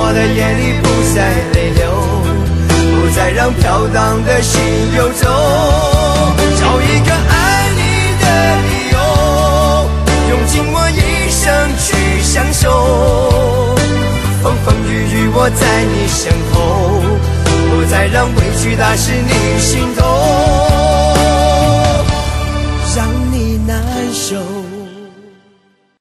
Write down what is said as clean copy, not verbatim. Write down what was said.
我的眼里不再泪流，不再让飘荡的心游走，找一个爱你的理由，用尽我一生去相守，风风雨雨我在你身后，不再让委屈打湿你心头，让你难受。